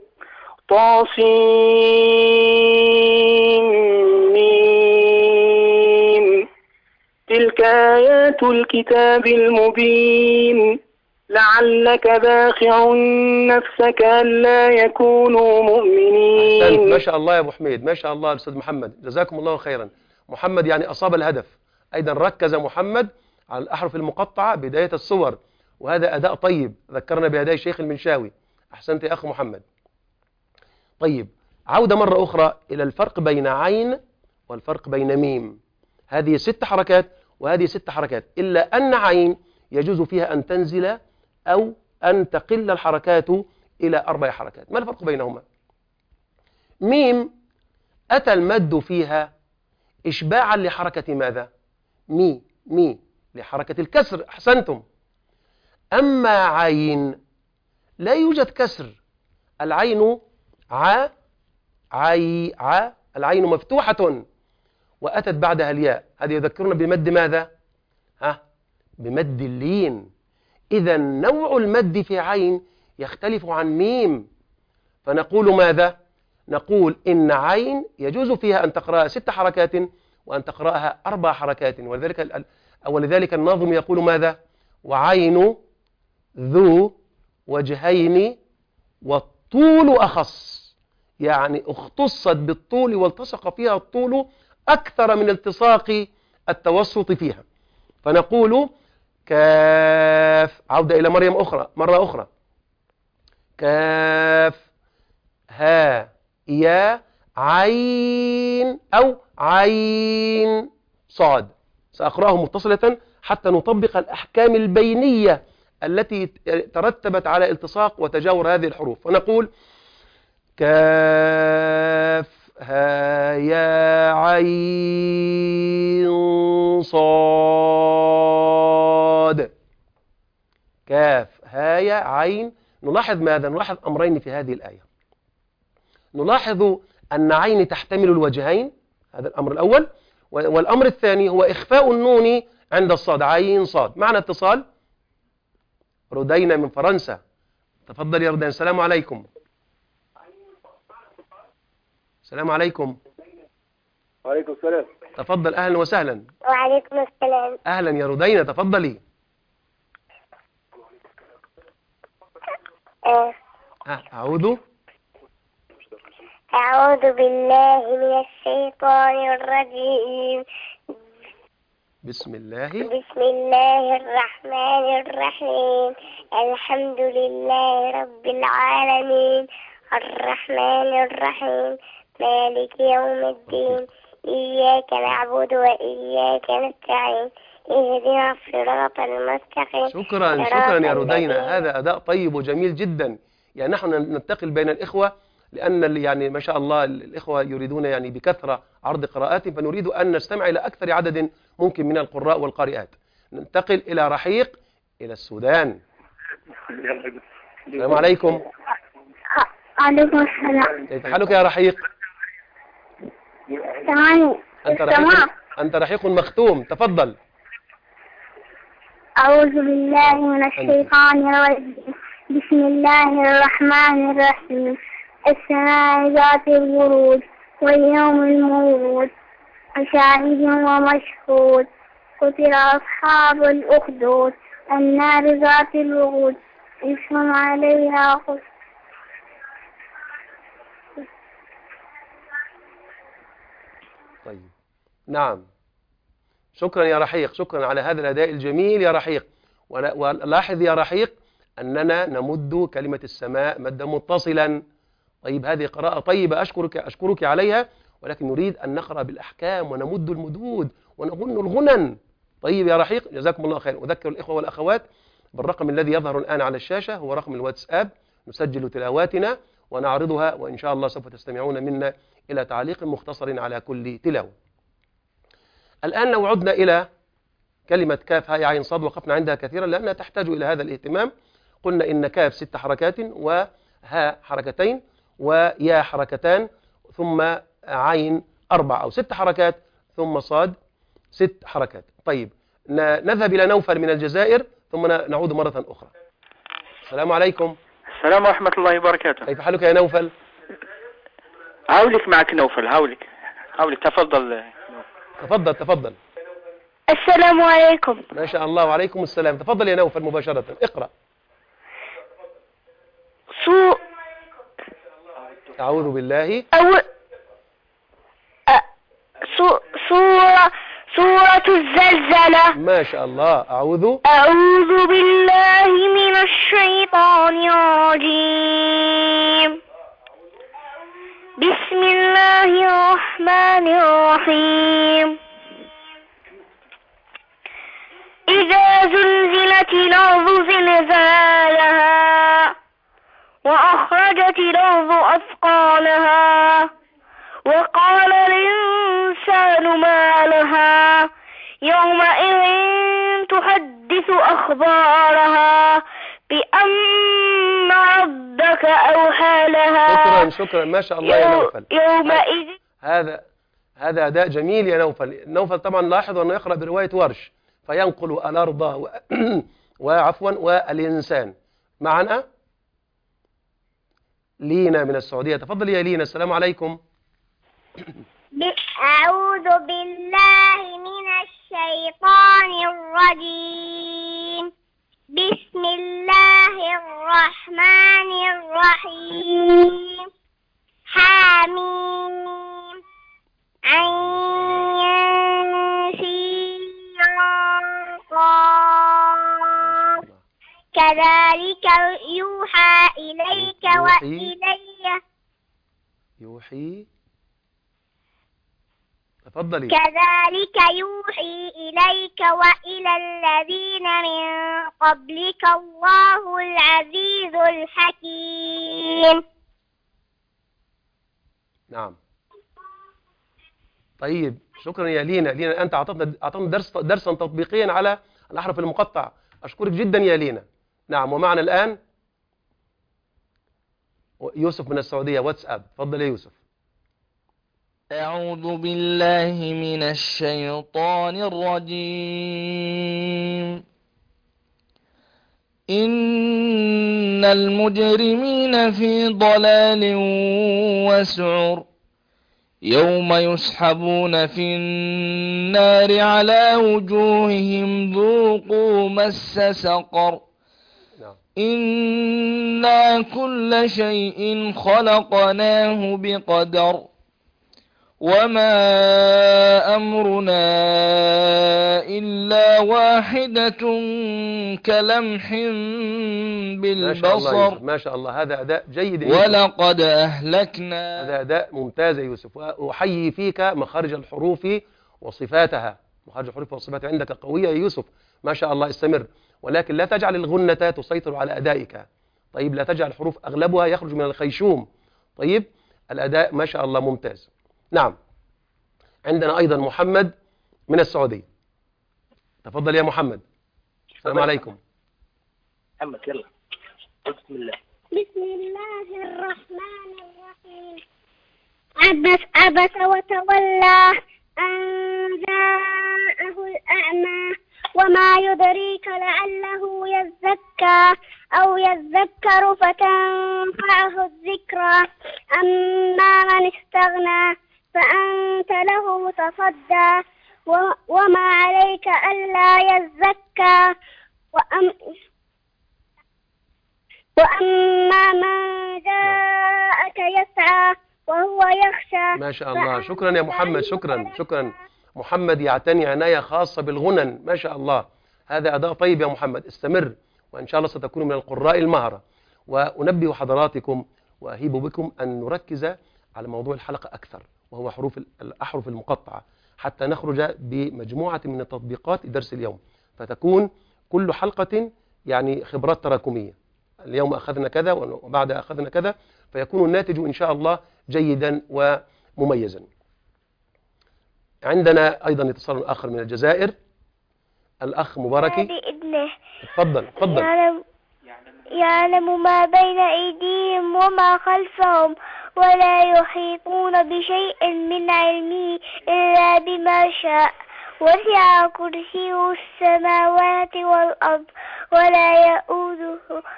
طاسين تلك آيات الكتاب المبين لعلك باخع نفسك ألا يكونوا مؤمنين. أحسنت. ما شاء الله يا أبو حميد، ما شاء الله أستاذ محمد، جزاكم الله خيرا. محمد يعني أصاب الهدف. أيضا ركز محمد على الأحرف المقطعة بداية الصور، وهذا أداء طيب ذكرنا بهدايا الشيخ المنشاوي. أحسنت يا أخ محمد. طيب عودة مرة أخرى إلى الفرق بين عين والفرق بين ميم. هذه ست حركات وهذه ست حركات، إلا أن عين يجوز فيها أن تنزل أو أن تقل الحركات إلى أربع حركات. ما الفرق بينهما؟ ميم أتى المد فيها إشباعا لحركة ماذا؟ مي مي لحركة الكسر. أحسنتم. أما عين لا يوجد كسر. العين ع عي ع العين مفتوحة وأتت بعدها الياء. هذا يذكرنا بمد ماذا؟ ها؟ بمد اللين. إذا نوع المد في عين يختلف عن ميم، فنقول ماذا؟ نقول إن عين يجوز فيها أن تقرأها ست حركات وأن تقرأها أربع حركات. ولذلك ولذلك الناظم يقول ماذا؟ وعين ذو وجهين والطول أخص، يعني اختصت بالطول والتصق فيها الطول أكثر من التصاق التوسط فيها. فنقول كاف. عودة إلى مريم أخرى مرة أخرى. كاف ها يا عين أو عين صاد. سأقرأه متصلة حتى نطبق الأحكام البينية التي ترتبت على التصاق وتجاور هذه الحروف. فنقول كاف ها يا عين صاد. كاف ها يا عين. نلاحظ ماذا؟ نلاحظ أمرين في هذه الآية. نلاحظ أن عين تحتمل الوجهين، هذا الأمر الأول. والأمر الثاني هو إخفاء النون عند الصاد. عين صاد. معنى اتصال. ردينا من فرنسا، تفضل يا ردينا. السلام عليكم. السلام عليكم. وعليكم السلام. تفضل. أهلا وسهلا. وعليكم السلام. أهلا يا ردينا، تفضلي. أه. أعوذ أعوذ بالله من الشيطان الرجيم. بسم الله بسم الله الرحمن الرحيم. الحمد لله رب العالمين الرحمن الرحيم مالك يوم الدين إياك نعبد وإياك نستعين اهدنا الصراط المستقيم. شكرا شكرا يا ردينا، هذا أداء طيب وجميل جدا. يعني نحن ننتقل بين الإخوة لأن يعني ما شاء الله الإخوة يريدون يعني بكثرة عرض قراءات، فنريد أن نستمع إلى أكثر عدد ممكن من القراء والقارئات. ننتقل إلى رحيق إلى السودان. السلام عليكم. عليكم السلام. كيف حالك يا رحيق؟ ثواني. أنت رحيق أنت رحيق مختوم. تفضل. أعوذ بالله من الشيطان الرجيم. بسم الله الرحمن الرحيم. السماء ذات البروج واليوم الموعود وشاهد ومشهود. قتل أصحاب الأخدود النار ذات الوقود إثم عليها خص. طيب نعم، شكرا يا رحيق، شكرا على هذا الأداء الجميل يا رحيق. ولاحظ يا رحيق أننا نمد كلمة السماء مدا متصلا. طيب هذه قراءة طيبة، أشكرك أشكرك عليها، ولكن نريد أن نقرأ بالأحكام ونمد المدود ونغن الغنن. طيب يا رحيق، جزاكم الله خير. أذكر الإخوة والأخوات بالرقم الذي يظهر الآن على الشاشة، هو رقم الواتساب، نسجل تلاواتنا ونعرضها، وإن شاء الله سوف تستمعون منا إلى تعليق مختصر على كل تلاوة. الآن لو عدنا إلى كلمة كاف هاء عين صاد، وقفنا عندها كثيرا لأنها تحتاج إلى هذا الاهتمام. قلنا إن كاف ست حركات، وهاء حركتين، ويا حركتان، ثم عين أربع أو ست حركات، ثم صاد ست حركات. طيب نذهب إلى نوفل من الجزائر ثم نعود مرة أخرى. السلام عليكم. السلام ورحمة الله وبركاته. كيف حالك يا نوفل؟ هاولك معك نوفل. هاولك هاولك تفضل. تفضل تفضل. السلام عليكم. ما شاء الله، وعليكم السلام. تفضل يا نوفل مباشرة، اقرأ. سو أعوذ بالله. أو أ... سو... سورة سورة الزلزلة. ما شاء الله. أعوذ أعوذ بالله من الشيطان الرجيم. بسم الله الرحمن الرحيم. إذا زلزلت الأرض زلزالها وأخرجت الأرض أثقالها وقال الإنسان ما لها يومئذ تحدث أخبارها بأن ربك أوحى لها. شكرا شكرا، ما شاء الله يا نوفل. يومئذ هذا هذا أداء جميل يا نوفل. نوفل طبعا لاحظ أنه يقرأ برواية ورش، فينقل الأرض و... وعفوا والإنسان. معنا لينا من السعودية. تفضل يا لينا. السلام عليكم. أعوذ بالله من الشيطان الرجيم. بسم الله الرحمن الرحيم. حميم عين سين قاف. كذلك يوحى إليك وإلي يوحي. تفضلي. كذلك يوحي إليك وإلى الذين من قبلك الله العزيز الحكيم. نعم. طيب شكرا يا لينا. لينا أنت أعطتنا أعطتنا درس درسا تطبيقيا على الأحرف المقطعة. أشكرك جدا يا لينا. نعم. ومعنا الآن يوسف من السعودية واتساب. تفضل يا يوسف. أعوذ بالله من الشيطان الرجيم. إن المجرمين في ضلال وسعر يوم يسحبون في النار على وجوههم ذوقوا مس سقر. إنا كل شيء خلقناه بقدر وما أمرنا إلا واحدة كلمح بالبصر. ما شاء الله, ما شاء الله. هذا أداء جيد. ولقد أهلكنا. هذا أداء ممتاز يا يوسف، وأحيي فيك مخارج الحروف وصفاتها. مخارج الحروف وصفاتها عندك قوية يا يوسف، ما شاء الله. استمر، ولكن لا تجعل الغنة تسيطر على أدائك. طيب لا تجعل الحروف أغلبها يخرج من الخيشوم. طيب الأداء ما شاء الله ممتاز. نعم. عندنا أيضا محمد من السعودية. تفضل يا محمد. السلام عليكم. محمد يلا. بسم الله. بسم الله الرحمن الرحيم. عبس عبس وتولى أن جاءه الأعمى وما يدريك لعله يزكى أو يذكر فتنفعه الذكرى أما من استغنى فأنت له تصدى وما عليك ألا يزكى وأم وأما من جاءك يسعى وهو يخشى. ما شاء الله، شكرا يا محمد، شكرا شكرا. محمد يعتني عناية خاصة بالغنن، ما شاء الله، هذا أداء طيب يا محمد، استمر وإن شاء الله ستكون من القراء المهرة. وأنبه حضراتكم وأهيب بكم أن نركز على موضوع الحلقة أكثر، وهو حروف الأحرف المقطعة، حتى نخرج بمجموعة من التطبيقات لدرس اليوم، فتكون كل حلقة يعني خبرات تراكمية. اليوم أخذنا كذا وبعد أخذنا كذا، فيكون الناتج إن شاء الله جيدا ومميزا. عندنا أيضا اتصال آخر من الجزائر، الأخ مباركي. بإذنه. تفضل تفضل. يعلم, يعلم ما بين أيديهم وما خلفهم ولا يحيطون بشيء من علمه إلا بما شاء وسع كرسيه السماوات والأرض ولا يؤوده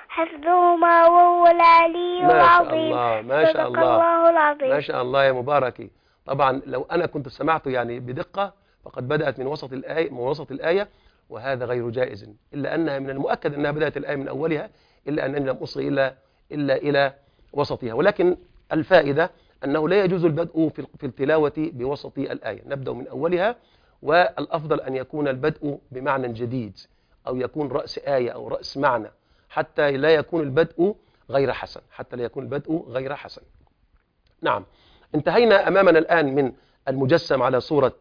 حفظهما وهو العلي العظيم. ما شاء الله ما شاء الله, الله العظيم. ما شاء الله يا مباركي. طبعا لو أنا كنت سمعته يعني بدقة فقد بدأت من وسط الآية من وسط الآية وهذا غير جائز، إلا أنها من المؤكد أنها بدأت الآية من أولها، إلا أنني لم أصغي إلا إلا إلى وسطها. ولكن الفائدة أنه لا يجوز البدء في التلاوة بوسط الآية، نبدأ من أولها، والأفضل أن يكون البدء بمعنى جديد أو يكون رأس آية أو رأس معنى، حتى لا يكون البدء غير حسن حتى لا يكون البدء غير حسن. نعم، انتهينا أمامنا الآن من المجسم على صورة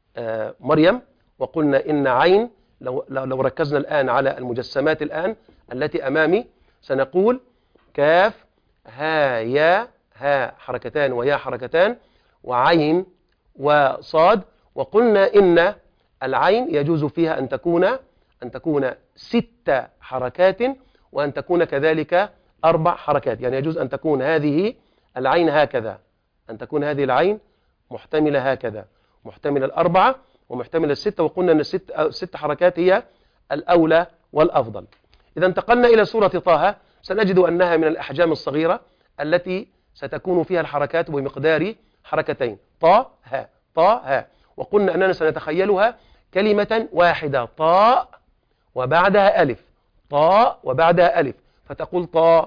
مريم، وقلنا إن عين، لو, لو ركزنا الآن على المجسمات الآن التي أمامي سنقول كاف ها يا، ها حركتان ويا حركتان، وعين وصاد. وقلنا إن العين يجوز فيها أن تكون أن تكون ست حركات وأن تكون كذلك أربع حركات، يعني يجوز أن تكون هذه العين هكذا، أن تكون هذه العين محتملة هكذا، محتملة الأربعة ومحتملة الستة، وقلنا أن الست ست حركات هي الأولى والأفضل. إذا انتقلنا إلى سورة طه سنجد أنها من الأحجام الصغيرة التي ستكون فيها الحركات بمقدار حركتين، طا ها طا ها، وقلنا أننا سنتخيلها كلمة واحدة، طاء وبعدها ألف، طاء وبعدها ألف، فتقول طا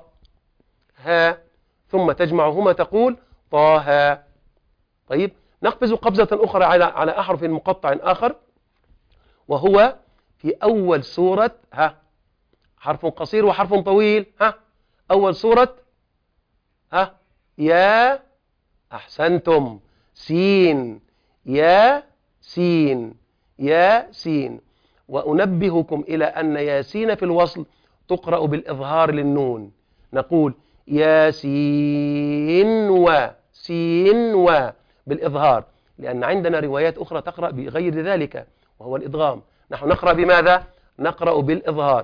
ها، ثم تجمعهما تقول طه. طيب، نقفز قفزة أخرى على على أحرف مقطع آخر، وهو في أول سورة ها، حرف قصير وحرف طويل، ها أول سورة ها يا، أحسنتم، سين، يا سين، يا سين. وأنبهكم إلى أن ياسين في الوصل تقرأ بالإظهار للنون، نقول ياسين و سين و بالإظهار، لأن عندنا روايات أخرى تقرأ بغير ذلك وهو الإدغام. نحن نقرأ بماذا؟ نقرأ بالإظهار،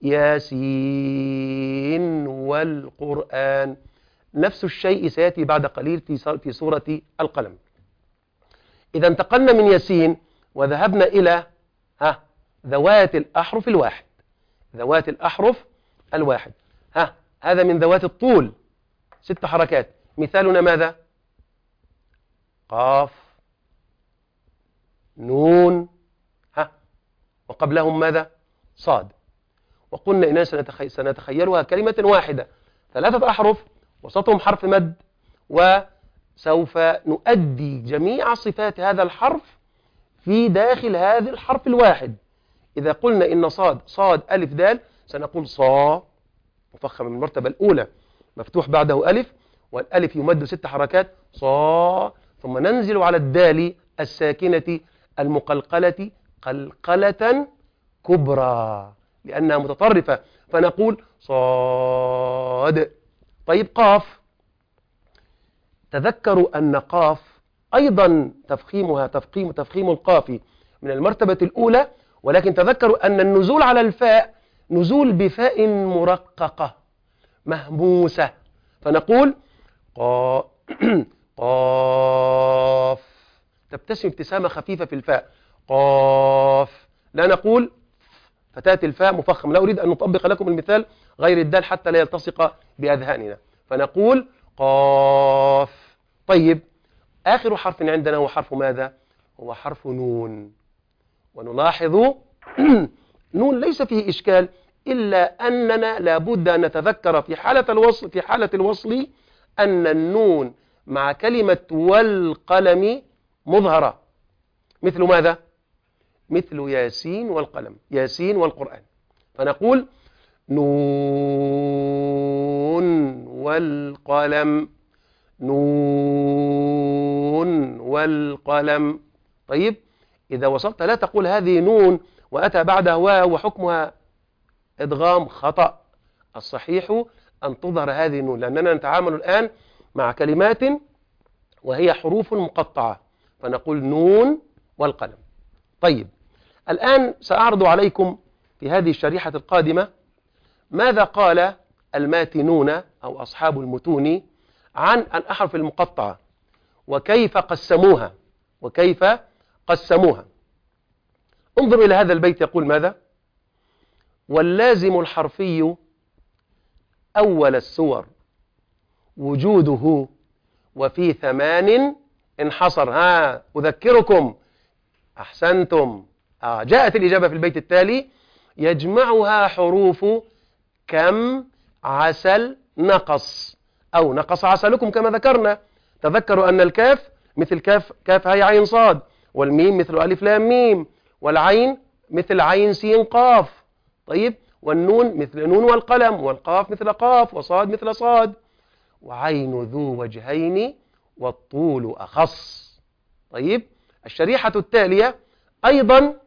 ياسين والقرآن. نفس الشيء سيأتي بعد قليل في سورة القلم. إذا انتقلنا من ياسين وذهبنا إلى ها ذوات الأحرف الواحد، ذوات الأحرف الواحد، ها هذا من ذوات الطول، ست حركات. مثالنا ماذا؟ قاف، نون، ها وقبلهم ماذا؟ صاد. وقلنا إننا سنتخي... سنتخيلها كلمة واحدة، ثلاثة أحرف وسطهم حرف مد، وسوف نؤدي جميع صفات هذا الحرف في داخل هذا الحرف الواحد. إذا قلنا إن صاد صاد ألف دال سنقول صا، مفخم من المرتبة الأولى، مفتوح بعده ألف، والألف يمد ست حركات، صا، ثم ننزل على الدال الساكنة المقلقلة قلقلة كبرى لأنها متطرفة، فنقول صاد. طيب قاف، تذكروا أن قاف أيضا تفخيمها تفخيم تفخيم القاف من المرتبة الأولى، ولكن تذكروا أن النزول على الفاء نزول بفاء مرققة مهموسة، فنقول قا قا ونبتسم ابتسامة خفيفة في الفاء، قاف، لا نقول فتأتي الفاء مفخم. لا أريد أن نطبق لكم المثال غير الدال حتى لا يلتصق بأذهاننا، فنقول قاف. طيب، آخر حرف عندنا هو حرف ماذا؟ هو حرف نون. ونلاحظ نون ليس فيه إشكال، إلا أننا لابد أن نتذكر في حالة الوصل في حالة الوصل أن النون مع كلمة والقلم مظهرة. مثل ماذا؟ مثل ياسين والقلم، ياسين والقرآن. فنقول نون والقلم، نون والقلم. طيب، إذا وصلت لا تقول هذه نون وأتى بعدها واو وحكمها إدغام، خطأ. الصحيح أن تظهر هذه النون، لأننا نتعامل الآن مع كلمات وهي حروف مقطعة، فنقول نون والقلم. طيب، الآن سأعرض عليكم في هذه الشريحة القادمة ماذا قال الماتنون أو أصحاب المتون عن الأحرف المقطعة وكيف قسموها وكيف قسموها. انظر إلى هذا البيت، يقول ماذا؟ واللازم الحرفي أول السور وجوده وفي ثمان انحصر. ها، أذكركم، أحسنتم، آه جاءت الإجابة في البيت التالي: يجمعها حروف كم عسل نقص، أو نقص عسلكم كما ذكرنا. تذكروا أن الكاف مثل كاف كاف هاء عين صاد، والميم مثل ألف لام ميم، والعين مثل عين سين قاف. طيب، والنون مثل نون والقلم، والقاف مثل قاف، وصاد مثل صاد، وعين ذو وجهين والطول أخص. طيب، الشريحة التالية أيضا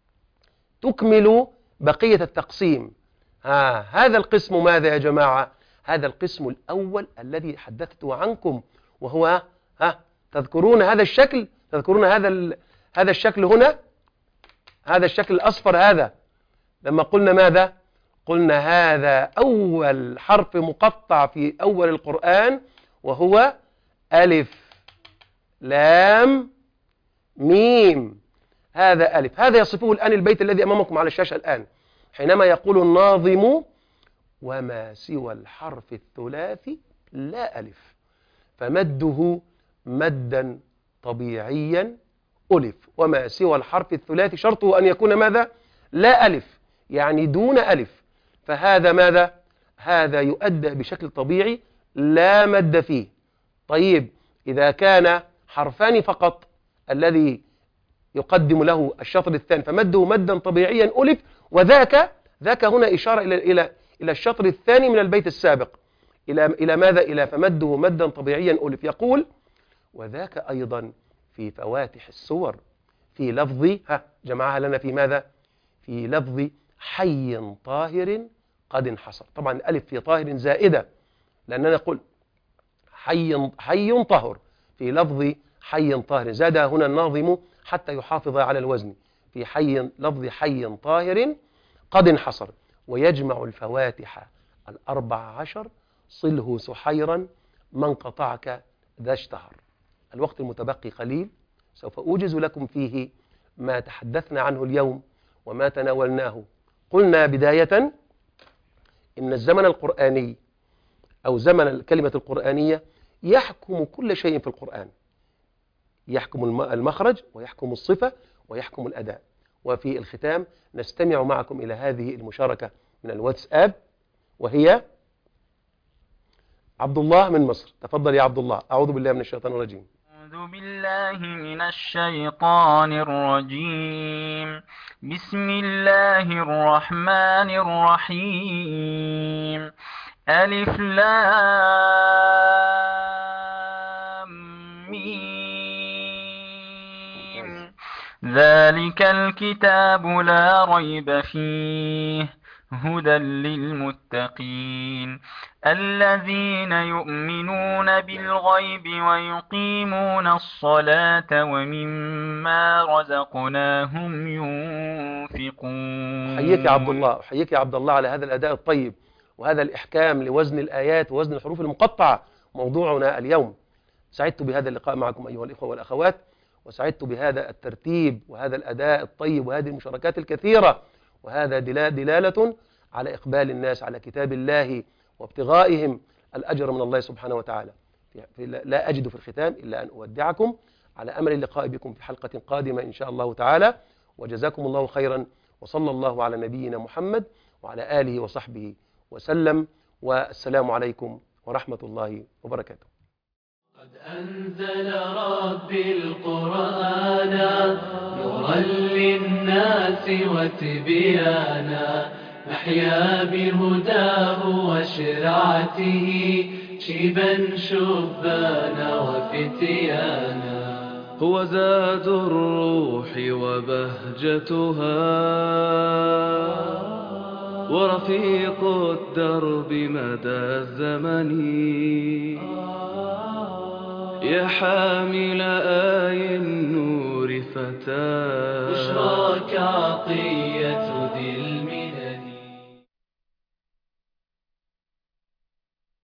تكمل بقية التقسيم. ها، هذا القسم ماذا يا جماعة؟ هذا القسم الأول الذي حدثت عنكم، وهو ها تذكرون هذا الشكل، تذكرون هذا هذا الشكل هنا، هذا الشكل الأصفر هذا، لما قلنا ماذا؟ قلنا هذا أول حرف مقطع في أول القرآن، وهو ألف لام ميم. هذا ألف، هذا يصفه الآن البيت الذي أمامكم على الشاشة الآن، حينما يقول الناظم: وما سوى الحرف الثلاثي لا ألف، فمده مدا طبيعيا ألف. وما سوى الحرف الثلاثي شرطه أن يكون ماذا؟ لا ألف، يعني دون ألف. فهذا ماذا؟ هذا يؤدى بشكل طبيعي لا مد فيه. طيب، إذا كان حرفان فقط الذي يقدم له الشطر الثاني فمده مدا طبيعيا ألف، وذاك ذاك هنا إشارة إلى إلى إلى الشطر الثاني من البيت السابق، إلى إلى ماذا؟ إلى فمده مدا طبيعيا ألف. يقول: وذاك أيضا في فواتح السور في لفظ، ها جمعها لنا في ماذا؟ في لفظ حي طاهر قد انحصر. طبعا الألف في طاهر زائدة، لأننا نقول حي حي طهر، في لفظ حي طاهر زادها هنا الناظم حتى يحافظ على الوزن، في حي لفظ حي طاهر قد انحصر. ويجمع الفواتح الأربع عشر صله سحيرا من قطعك ذا اشتهر. الوقت المتبقي قليل، سوف أوجز لكم فيه ما تحدثنا عنه اليوم وما تناولناه. قلنا بداية إن الزمن القرآني أو زمن الكلمة القرآنية يحكم كل شيء في القرآن، يحكم المخرج ويحكم الصفة ويحكم الأداء. وفي الختام نستمع معكم إلى هذه المشاركة من الواتساب، وهي عبد الله من مصر. تفضل يا عبد الله. أعوذ بالله من الشيطان الرجيم. أعوذ بالله من الشيطان الرجيم. بسم الله الرحمن الرحيم. ألف لام ميم. ذلك الكتاب لا ريب فيه هدى للمتقين الذين يؤمنون بالغيب ويقيمون الصلاة ومما رزقناهم ينفقون. حييك يا عبد الله، حييك يا عبد الله على هذا الأداء الطيب وهذا الإحكام لوزن الآيات ووزن الحروف المقطعة، موضوعنا اليوم. سعدت بهذا اللقاء معكم أيها الإخوة والأخوات، وسعدت بهذا الترتيب وهذا الأداء الطيب وهذه المشاركات الكثيرة، وهذا دلالة على إقبال الناس على كتاب الله وابتغائهم الأجر من الله سبحانه وتعالى. لا أجد في الختام إلا أن أودعكم على أمل اللقاء بكم في حلقة قادمة إن شاء الله تعالى، وجزاكم الله خيرا، وصلى الله على نبينا محمد وعلى آله وصحبه وسلم، والسلام عليكم ورحمة الله وبركاته. قد أنزل ربي القرآن نورا للناس وتبيانا، نحيا بهداه وشرعته شيبا شبانا وفتيانا. هو زاد الروح وبهجتها ورفيق الدرب مدى الزمن، يا حامل آي النور فتاة بشراك عطية